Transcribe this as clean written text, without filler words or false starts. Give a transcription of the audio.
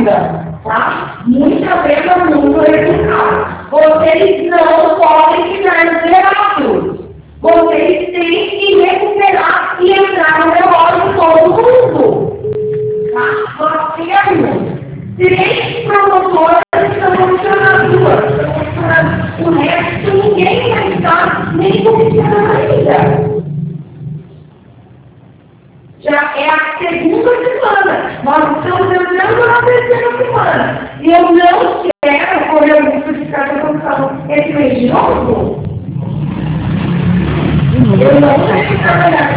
ainda, tá? Muitas vezes é muito educado. Vocês não podem ficar zerados. Vocês têm que recuperar e entrar no relógio todo mundo. Tá? Nós temos 3 promotoras que estão funcionando 2. O resto ninguém vai estar nem funcionando ainda. Já é a segunda semana. Nós estamos entrando na terceira semana. E eu não quero correr o risco de ficar trabalhando esse mês de novo. Eu não quero trabalhar